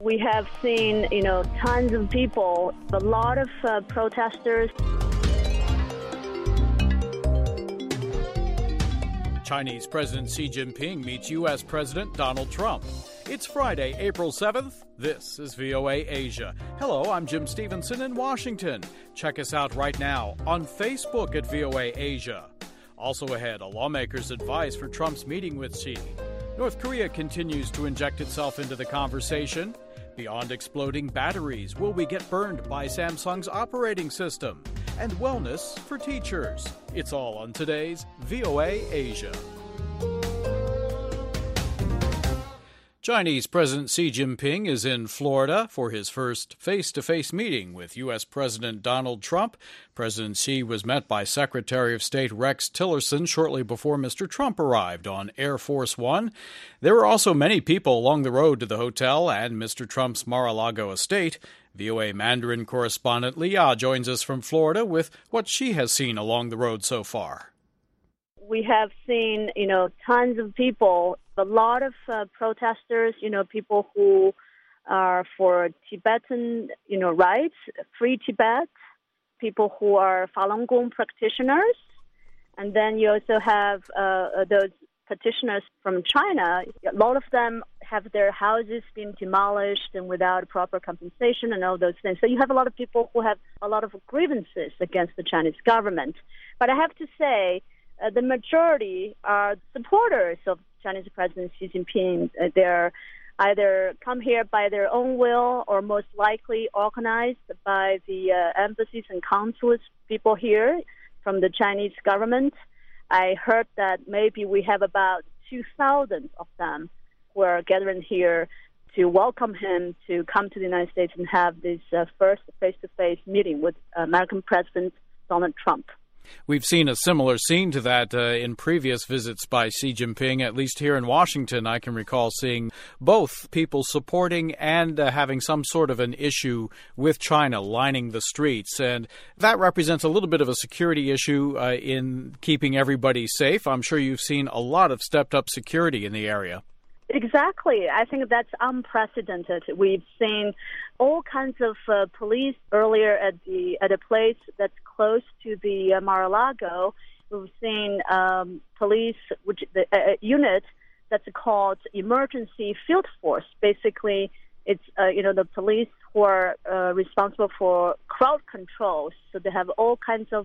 We have seen, tons of people, a lot of protesters. Chinese President Xi Jinping meets U.S. President Donald Trump. It's Friday, April 7th. This is VOA Asia. Hello, I'm Jim Stevenson in Washington. Check us out right now on Facebook at VOA Asia. Also ahead, a lawmaker's advice for Trump's meeting with Xi. North Korea continues to inject itself into the conversation. Beyond exploding batteries, will we get burned by Samsung's operating system? And wellness for teachers. It's all on today's VOA Asia. Chinese President Xi Jinping is in Florida for his first face-to-face meeting with U.S. President Donald Trump. President Xi was met by Secretary of State Rex Tillerson shortly before Mr. Trump arrived on Air Force One. There were also many people along the road to the hotel and Mr. Trump's Mar-a-Lago estate. VOA Mandarin correspondent Leah joins us from Florida with what she has seen along the road so far. We have seen, tons of people, a lot of protesters, people who are for Tibetan, rights, free Tibet, people who are Falun Gong practitioners. And then you also have those petitioners from China. A lot of them have their houses been demolished and without proper compensation and all those things. So you have a lot of people who have a lot of grievances against the Chinese government. But I have to say, the majority are supporters of Chinese President Xi Jinping. They're either come here by their own will or most likely organized by the embassies and consulates people here from the Chinese government. I heard that maybe we have about 2,000 of them who are gathering here to welcome him to come to the United States and have this first face-to-face meeting with American President Donald Trump. We've seen a similar scene to that in previous visits by Xi Jinping, at least here in Washington. I can recall seeing both people supporting and having some sort of an issue with China lining the streets. And that represents a little bit of a security issue in keeping everybody safe. I'm sure you've seen a lot of stepped-up security in the area. Exactly. I think that's unprecedented. We've seen all kinds of police earlier at a place that's close to the Mar-a-Lago. We've seen police, a unit that's called Emergency Field Force. Basically, it's the police who are responsible for crowd control. So they have all kinds of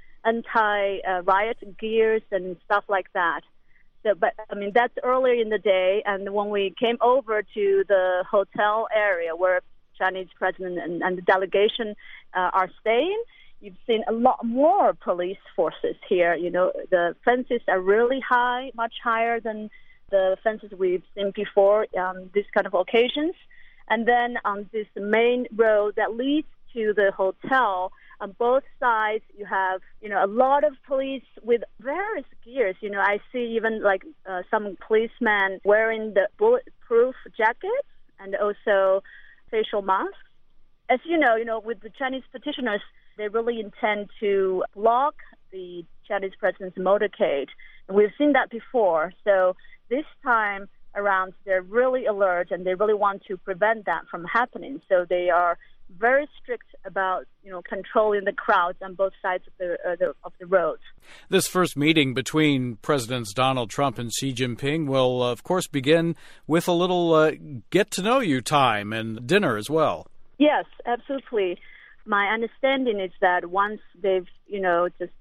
anti-riot gears and stuff like that. So, but that's earlier in the day, and when we came over to the hotel area where Chinese president and the delegation are staying, you've seen a lot more police forces here. The fences are really high, much higher than the fences we've seen before on these kind of occasions. And then on this main road that leads to the hotel, on both sides, you have, a lot of police with various gears. I see even some policemen wearing the bulletproof jackets and also facial masks. As you know, with the Chinese petitioners, they really intend to block the Chinese president's motorcade. And we've seen that before. So this time around, they're really alert and they really want to prevent that from happening. So they are very strict about controlling the crowds on both sides of the road. This first meeting between Presidents Donald Trump and Xi Jinping will, of course, begin with a little get-to-know-you time and dinner as well. Yes, absolutely. My understanding is that once they've just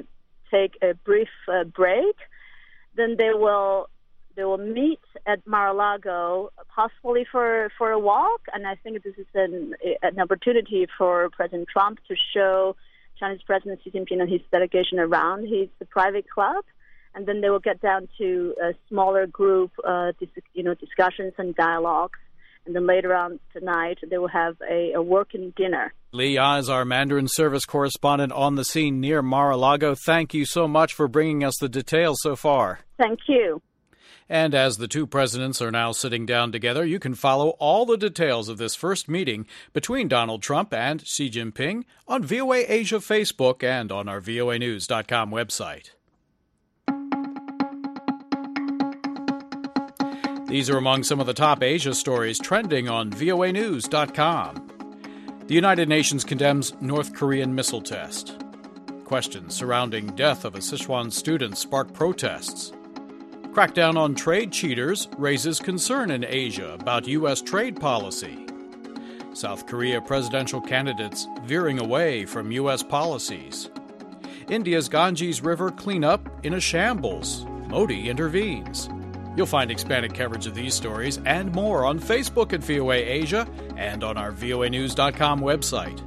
take a brief break, then they will meet at Mar-a-Lago, possibly for a walk, and I think this is an opportunity for President Trump to show Chinese President Xi Jinping and his delegation around his private club, and then they will get down to a smaller group, discussions and dialogues, and then later on tonight they will have a working dinner. Leah is our Mandarin service correspondent on the scene near Mar-a-Lago. Thank you so much for bringing us the details so far. Thank you. And as the two presidents are now sitting down together, you can follow all the details of this first meeting between Donald Trump and Xi Jinping on VOA Asia Facebook and on our voanews.com website. These are among some of the top Asia stories trending on voanews.com. The United Nations condemns North Korean missile test. Questions surrounding death of a Sichuan student spark protests. Crackdown on trade cheaters raises concern in Asia about U.S. trade policy. South Korea presidential candidates veering away from U.S. policies. India's Ganges River cleanup in a shambles. Modi intervenes. You'll find expanded coverage of these stories and more on Facebook at VOA Asia and on our voanews.com website.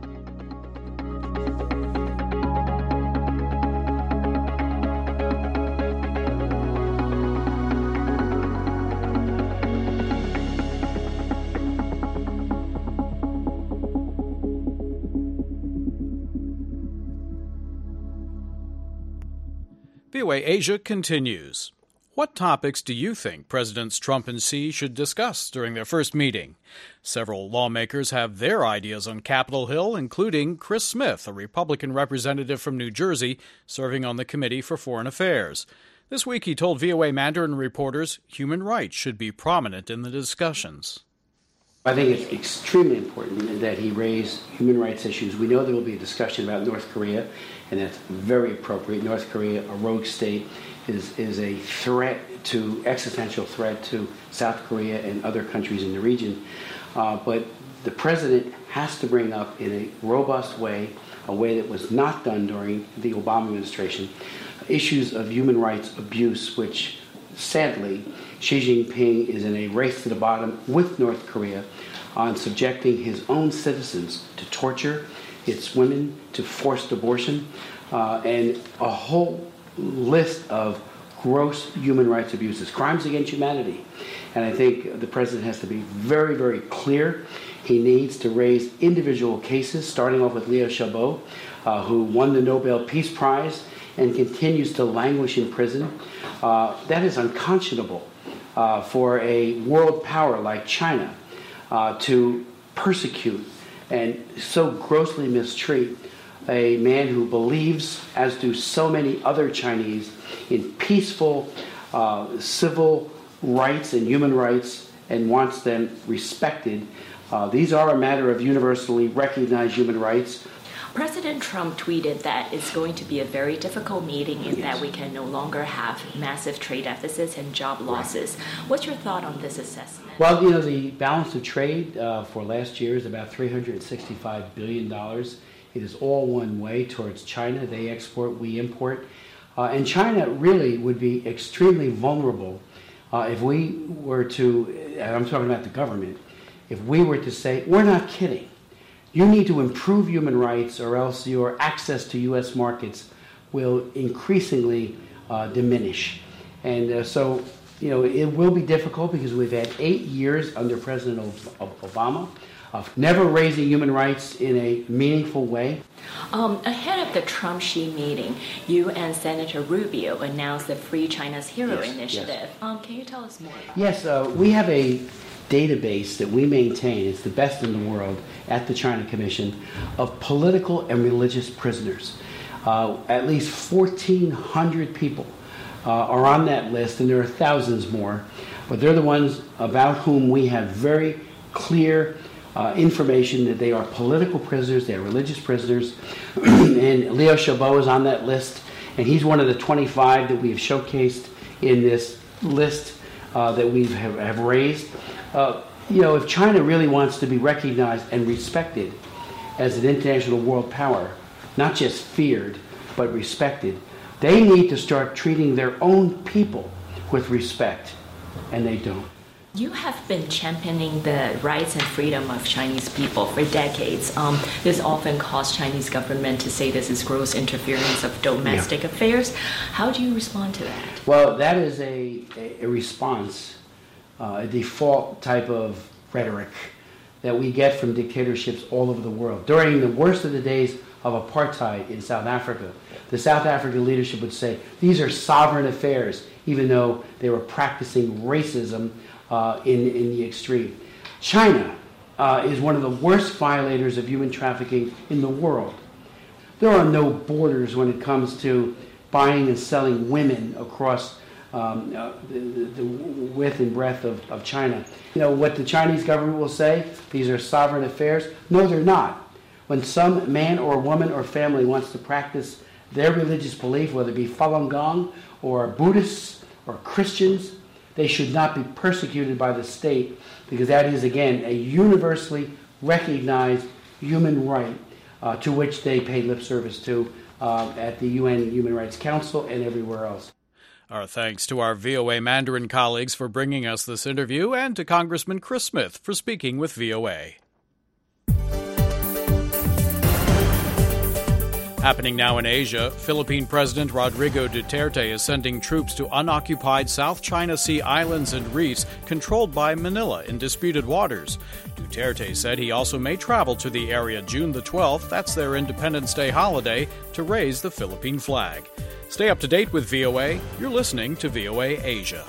VOA Asia continues. What topics do you think Presidents Trump and Xi should discuss during their first meeting? Several lawmakers have their ideas on Capitol Hill, including Chris Smith, a Republican representative from New Jersey, serving on the Committee for Foreign Affairs. This week he told VOA Mandarin reporters human rights should be prominent in the discussions. I think it's extremely important that he raise human rights issues. We know there will be a discussion about North Korea, and that's very appropriate. North Korea, a rogue state, is a existential threat to South Korea and other countries in the region. But the president has to bring up in a robust way, a way that was not done during the Obama administration, issues of human rights abuse, which sadly Xi Jinping is in a race to the bottom with North Korea on subjecting his own citizens to torture, its women to forced abortion, and a whole list of gross human rights abuses, crimes against humanity. And I think the president has to be very, very clear. He needs to raise individual cases, starting off with Liu Xiaobo, who won the Nobel Peace Prize and continues to languish in prison. That is unconscionable for a world power like China to persecute and so grossly mistreat a man who believes, as do so many other Chinese, in peaceful civil rights and human rights and wants them respected. These are a matter of universally recognized human rights. President Trump tweeted that it's going to be a very difficult meeting in that we can no longer have massive trade deficits and job losses. What's your thought on this assessment? Well, the balance of trade for last year is about $365 billion. It is all one way towards China. They export, we import. And China really would be extremely vulnerable if we were to, and I'm talking about the government, if we were to say, we're not kidding. You need to improve human rights or else your access to U.S. markets will increasingly diminish. And so, it will be difficult because we've had 8 years under President Obama of never raising human rights in a meaningful way. Ahead of the Trump-Xi meeting, you and Senator Rubio announced the Free China's Hero initiative. Yes. Can you tell us more about Yes, we have a database that we maintain, it's the best in the world, at the China Commission, of political and religious prisoners. At least 1,400 people are on that list, and there are thousands more, but they're the ones about whom we have very clear information that they are political prisoners, they are religious prisoners, and Liu Xiaobo is on that list, and he's one of the 25 that we have showcased in this list that we have raised. If China really wants to be recognized and respected as an international world power, not just feared, but respected, they need to start treating their own people with respect, and they don't. You have been championing the rights and freedom of Chinese people for decades. This often caused Chinese government to say this is gross interference of domestic affairs. How do you respond to that? Well, that is a response, a default type of rhetoric that we get from dictatorships all over the world. During the worst of the days of apartheid in South Africa, the South African leadership would say, these are sovereign affairs, even though they were practicing racism in the extreme. China is one of the worst violators of human trafficking in the world. There are no borders when it comes to buying and selling women across the width and breadth of China. What the Chinese government will say, these are sovereign affairs. No, they're not. When some man or woman or family wants to practice their religious belief, whether it be Falun Gong or Buddhists or Christians, they should not be persecuted by the state, because that is, again, a universally recognized human right to which they pay lip service to at the UN Human Rights Council and everywhere else. Our thanks to our VOA Mandarin colleagues for bringing us this interview, and to Congressman Chris Smith for speaking with VOA. Happening now in Asia, Philippine President Rodrigo Duterte is sending troops to unoccupied South China Sea islands and reefs controlled by Manila in disputed waters. Duterte said he also may travel to the area June the 12th, that's their Independence Day holiday, to raise the Philippine flag. Stay up to date with VOA. You're listening to VOA Asia.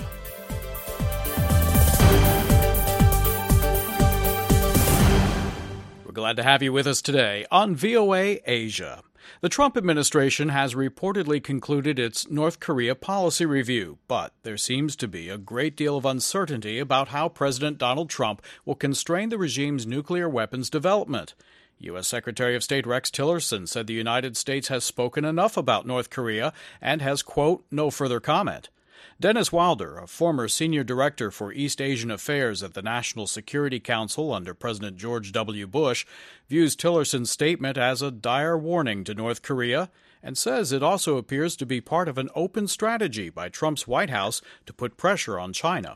We're glad to have you with us today on VOA Asia. The Trump administration has reportedly concluded its North Korea policy review, but there seems to be a great deal of uncertainty about how President Donald Trump will constrain the regime's nuclear weapons development. U.S. Secretary of State Rex Tillerson said the United States has spoken enough about North Korea and has, quote, no further comment. Dennis Wilder, a former senior director for East Asian Affairs at the National Security Council under President George W. Bush, views Tillerson's statement as a dire warning to North Korea and says it also appears to be part of an open strategy by Trump's White House to put pressure on China.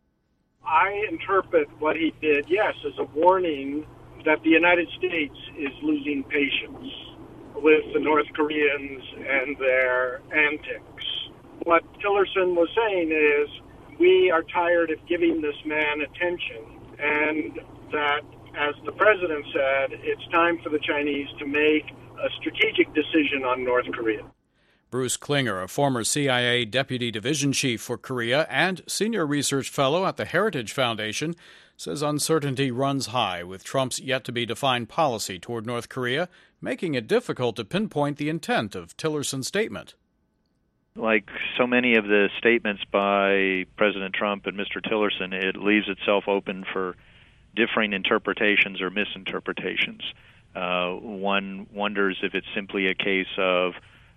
I interpret what he did, yes, as a warning that the United States is losing patience with the North Koreans and their antics. What Tillerson was saying is, we are tired of giving this man attention, and that, as the president said, it's time for the Chinese to make a strategic decision on North Korea. Bruce Klinger, a former CIA Deputy Division Chief for Korea and Senior Research Fellow at the Heritage Foundation, says uncertainty runs high with Trump's yet-to-be-defined policy toward North Korea, making it difficult to pinpoint the intent of Tillerson's statement. Like so many of the statements by President Trump and Mr. Tillerson, it leaves itself open for differing interpretations or misinterpretations. One wonders if it's simply a case of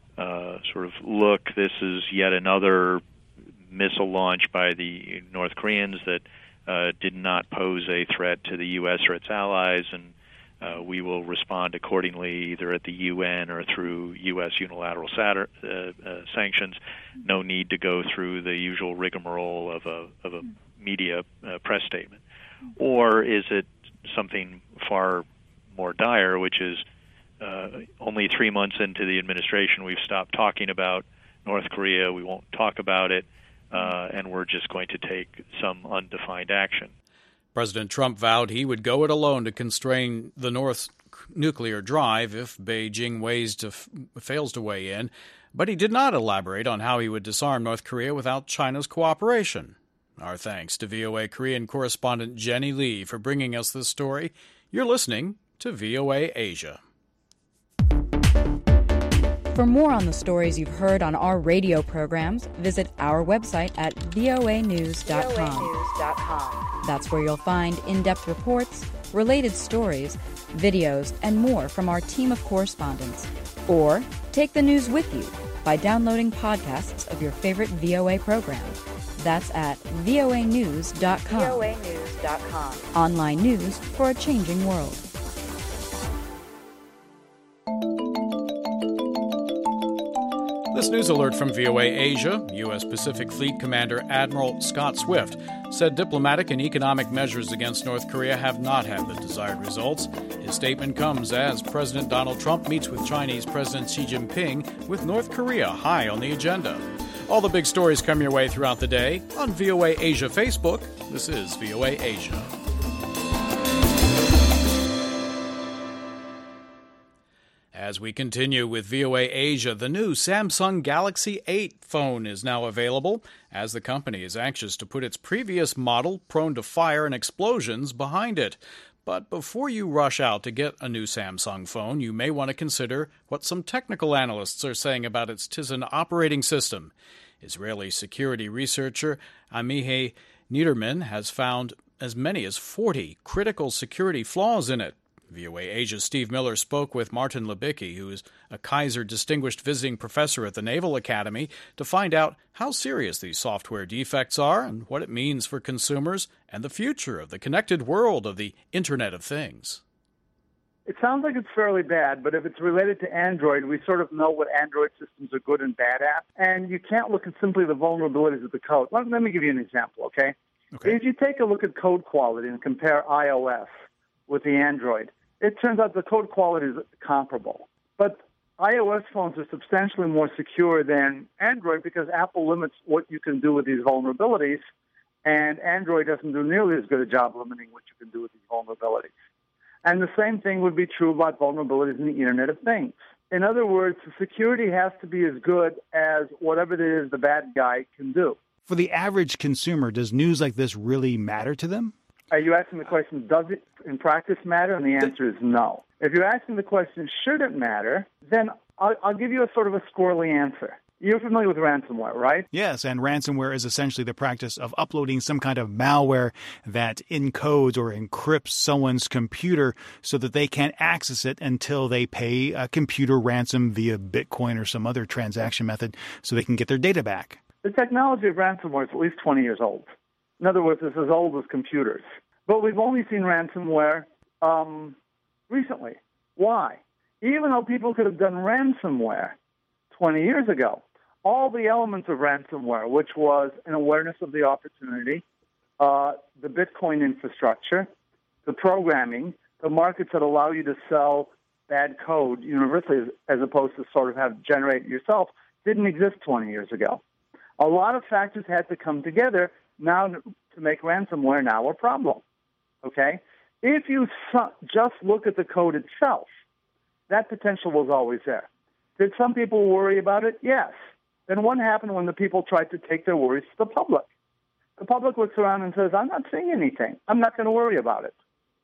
look, this is yet another missile launch by the North Koreans that did not pose a threat to the U.S. or its allies, and we will respond accordingly either at the UN or through U.S. unilateral sanctions. No need to go through the usual rigmarole of a media press statement. Or is it something far more dire, which is only 3 months into the administration, we've stopped talking about North Korea, we won't talk about it, and we're just going to take some undefined action. President Trump vowed he would go it alone to constrain the North's nuclear drive if Beijing fails to weigh in, but he did not elaborate on how he would disarm North Korea without China's cooperation. Our thanks to VOA Korean correspondent Jenny Lee for bringing us this story. You're listening to VOA Asia. For more on the stories you've heard on our radio programs, visit our website at voanews.com. That's where you'll find in-depth reports, related stories, videos, and more from our team of correspondents. Or take the news with you by downloading podcasts of your favorite VOA program. That's at voanews.com. Online news for a changing world. This news alert from VOA Asia, U.S. Pacific Fleet Commander Admiral Scott Swift said diplomatic and economic measures against North Korea have not had the desired results. His statement comes as President Donald Trump meets with Chinese President Xi Jinping, with North Korea high on the agenda. All the big stories come your way throughout the day on VOA Asia Facebook. This is VOA Asia. As we continue with VOA Asia, the new Samsung Galaxy 8 phone is now available, as the company is anxious to put its previous model, prone to fire and explosions, behind it. But before you rush out to get a new Samsung phone, you may want to consider what some technical analysts are saying about its Tizen operating system. Israeli security researcher Amichai Niederman has found as many as 40 critical security flaws in it. VOA Asia's Steve Miller spoke with Martin Libicki, who is a Kaiser Distinguished Visiting Professor at the Naval Academy, to find out how serious these software defects are and what it means for consumers and the future of the connected world of the Internet of Things. It sounds like it's fairly bad, but if it's related to Android, we sort of know what Android systems are good and bad at. And you can't look at simply the vulnerabilities of the code. Let me give you an example, okay? If you take a look at code quality and compare iOS with the Android, it turns out the code quality is comparable. But iOS phones are substantially more secure than Android because Apple limits what you can do with these vulnerabilities, and Android doesn't do nearly as good a job limiting what you can do with these vulnerabilities. And the same thing would be true about vulnerabilities in the Internet of Things. In other words, the security has to be as good as whatever it is the bad guy can do. For the average consumer, does news like this really matter to them? Are you asking the question, does it in practice matter? And the answer is no. If you're asking the question, should it matter, then I'll give you a sort of a squirrely answer. You're familiar with ransomware, right? Yes, and ransomware is essentially the practice of uploading some kind of malware that encodes or encrypts someone's computer so that they can't access it until they pay a computer ransom via Bitcoin or some other transaction method so they can get their data back. The technology of ransomware is at least 20 years old. In other words, it's as old as computers. But we've only seen ransomware recently. Why? Even though people could have done ransomware 20 years ago, all the elements of ransomware, which was an awareness of the opportunity, the Bitcoin infrastructure, the programming, the markets that allow you to sell bad code universally as opposed to sort of have generate it yourself, didn't exist 20 years ago. A lot of factors had to come together now to make ransomware now a problem, okay? If you just look at the code itself, that potential was always there. Did some people worry about it? Yes. Then what happened when the people tried to take their worries to the public? The public looks around and says, I'm not seeing anything. I'm not going to worry about it.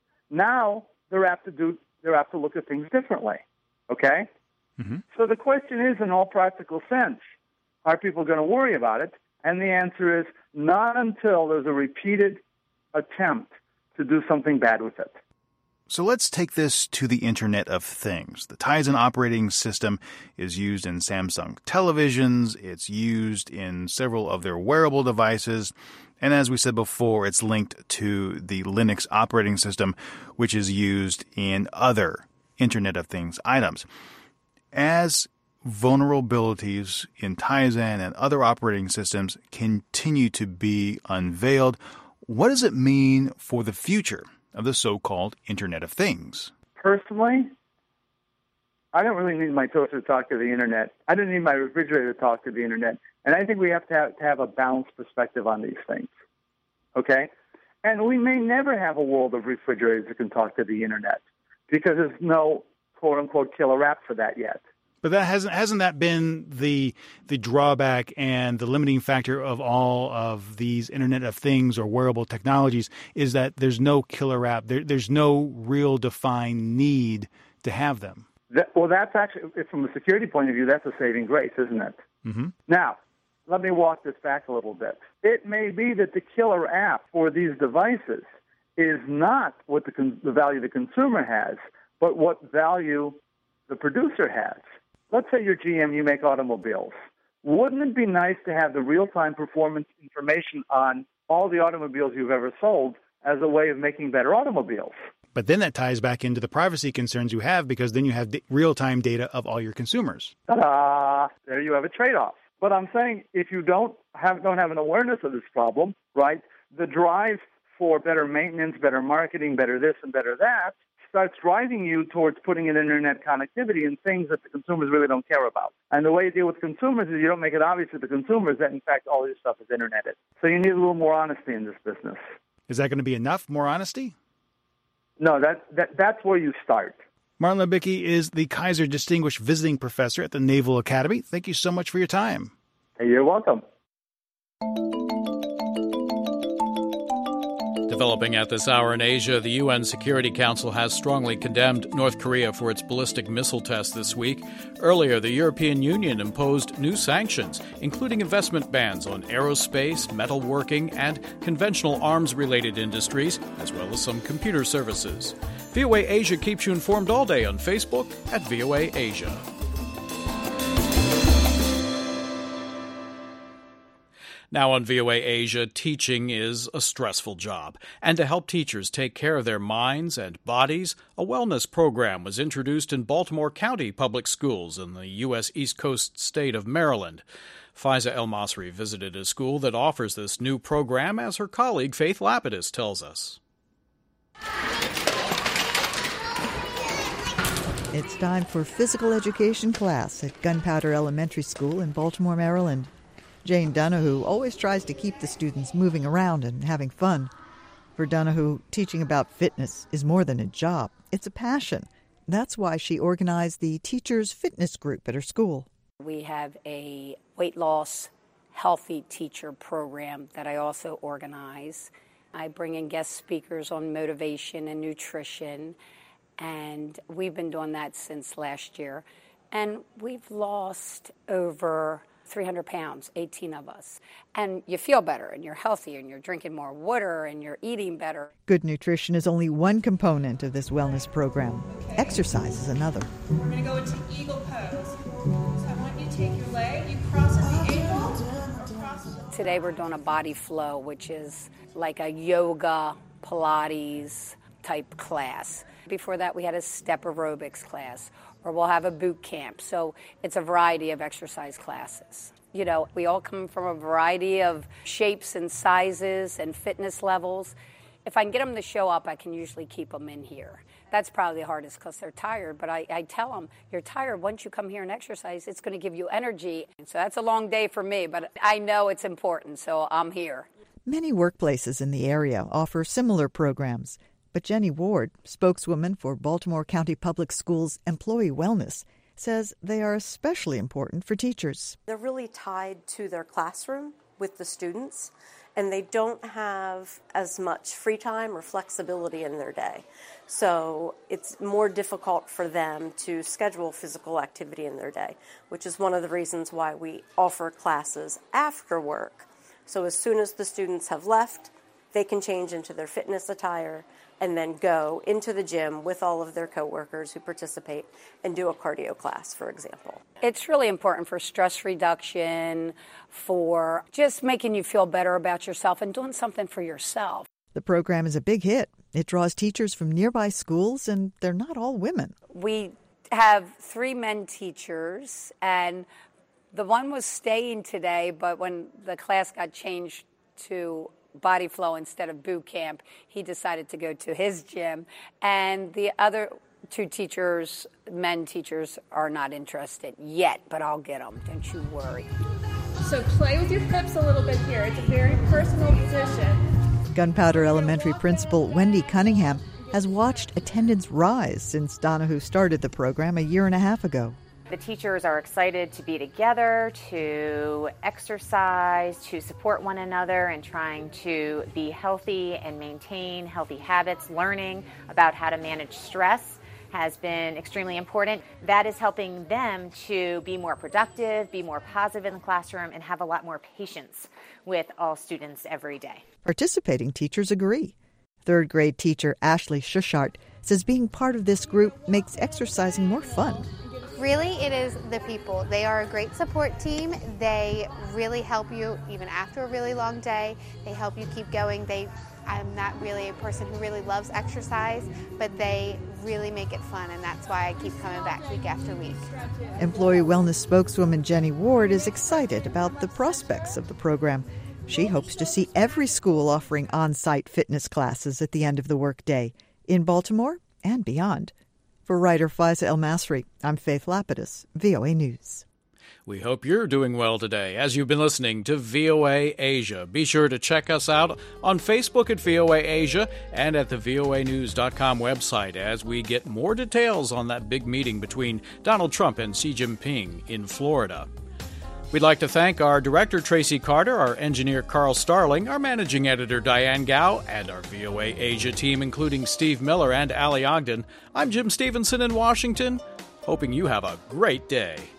Now they're apt to look at things differently, okay? Mm-hmm. So the question is, in all practical sense, are people going to worry about it? And the answer is not until there's a repeated attempt to do something bad with it. So let's take this to the Internet of Things. The Tizen operating system is used in Samsung televisions. It's used in several of their wearable devices. And as we said before, it's linked to the Linux operating system, which is used in other Internet of Things items. As vulnerabilities in Tizen and other operating systems continue to be unveiled, what does it mean for the future of the so-called Internet of Things? Personally, I don't really need my toaster to talk to the Internet. I don't need my refrigerator to talk to the Internet. And I think we have to have a balanced perspective on these things, okay? And we may never have a world of refrigerators that can talk to the Internet because there's no quote-unquote killer app for that yet. But that hasn't that been the drawback and the limiting factor of all of these Internet of Things or wearable technologies is that there's no killer app. There's no real defined need to have them. That's actually, from a security point of view, that's a saving grace, isn't it? Mm-hmm. Now, let me walk this back a little bit. It may be that the killer app for these devices is not what the value the consumer has, but what value the producer has. Let's say you're GM, you make automobiles. Wouldn't it be nice to have the real-time performance information on all the automobiles you've ever sold as a way of making better automobiles? But then that ties back into the privacy concerns you have because then you have real-time data of all your consumers. Ta-da! There you have a trade-off. But I'm saying if you don't have an awareness of this problem, right, the drive for better maintenance, better marketing, better this and better that, starts driving you towards putting in internet connectivity and things that the consumers really don't care about. And the way you deal with consumers is you don't make it obvious to the consumers that, in fact, all this stuff is interneted. So you need a little more honesty in this business. Is that going to be enough, more honesty? No, that's where you start. Martin Libicki is the Kaiser Distinguished Visiting Professor at the Naval Academy. Thank you so much for your time. Hey, you're welcome. Developing at this hour in Asia, the UN Security Council has strongly condemned North Korea for its ballistic missile test this week. Earlier, the European Union imposed new sanctions, including investment bans on aerospace, metalworking, and conventional arms-related industries, as well as some computer services. VOA Asia keeps you informed all day on Facebook at VOA Asia. Now on VOA Asia, teaching is a stressful job. And to help teachers take care of their minds and bodies, a wellness program was introduced in Baltimore County Public Schools in the U.S. East Coast state of Maryland. Faiza El-Masri visited a school that offers this new program, as her colleague Faith Lapidus tells us. It's time for physical education class at Gunpowder Elementary School in Baltimore, Maryland. Jane Donahue always tries to keep the students moving around and having fun. For Donahue, teaching about fitness is more than a job. It's a passion. That's why she organized the Teachers Fitness Group at her school. We have a weight loss, healthy teacher program that I also organize. I bring in guest speakers on motivation and nutrition, and we've been doing that since last year. And we've lost over 300 pounds, 18 of us. And you feel better, and you're healthier, and you're drinking more water, and you're eating better. Good nutrition is only one component of this wellness program. Okay. Exercise is another. We're going to go into eagle pose. So I want you to take your leg, you cross at the ankle. Today we're doing a body flow, which is like a yoga, Pilates type class. Before that, we had a step aerobics class, or we'll have a boot camp. So it's a variety of exercise classes. You know, we all come from a variety of shapes and sizes and fitness levels. If I can get them to show up, I can usually keep them in here. That's probably the hardest because they're tired, but I tell them, you're tired. Once you come here and exercise, it's going to give you energy. So that's a long day for me, but I know it's important, so I'm here. Many workplaces in the area offer similar programs. But Jenny Ward, spokeswoman for Baltimore County Public Schools Employee Wellness, says they are especially important for teachers. They're really tied to their classroom with the students, and they don't have as much free time or flexibility in their day. So it's more difficult for them to schedule physical activity in their day, which is one of the reasons why we offer classes after work. So as soon as the students have left, they can change into their fitness attire and then go into the gym with all of their coworkers who participate and do a cardio class, for example. It's really important for stress reduction, for just making you feel better about yourself and doing something for yourself. The program is a big hit. It draws teachers from nearby schools, and they're not all women. We have 3 men teachers, and the one was staying today, but when the class got changed to body flow instead of boot camp, he decided to go to his gym. And the other 2 teachers, men teachers, are not interested yet, but I'll get them. Don't you worry. So play with your hips a little bit here. It's a very personal position. Gunpowder Elementary Principal Wendy Cunningham has watched attendance rise since Donahue started the program a year and a half ago. The teachers are excited to be together, to exercise, to support one another and trying to be healthy and maintain healthy habits. Learning about how to manage stress has been extremely important. That is helping them to be more productive, be more positive in the classroom, and have a lot more patience with all students every day. Participating teachers agree. 3rd grade teacher Ashley Schuchart says being part of this group makes exercising more fun. Really, it is the people. They are a great support team. They really help you even after a really long day. They help you keep going. I'm not really a person who really loves exercise, but they really make it fun, and that's why I keep coming back week after week. Employee wellness spokeswoman Jenny Ward is excited about the prospects of the program. She hopes to see every school offering on-site fitness classes at the end of the workday, in Baltimore and beyond. For writer Faiza El-Masri, I'm Faith Lapidus, VOA News. We hope you're doing well today as you've been listening to VOA Asia. Be sure to check us out on Facebook at VOA Asia and at the voanews.com website as we get more details on that big meeting between Donald Trump and Xi Jinping in Florida. We'd like to thank our director, Tracy Carter, our engineer, Carl Starling, our managing editor, Diane Gao, and our VOA Asia team, including Steve Miller and Ali Ogden. I'm Jim Stevenson in Washington, hoping you have a great day.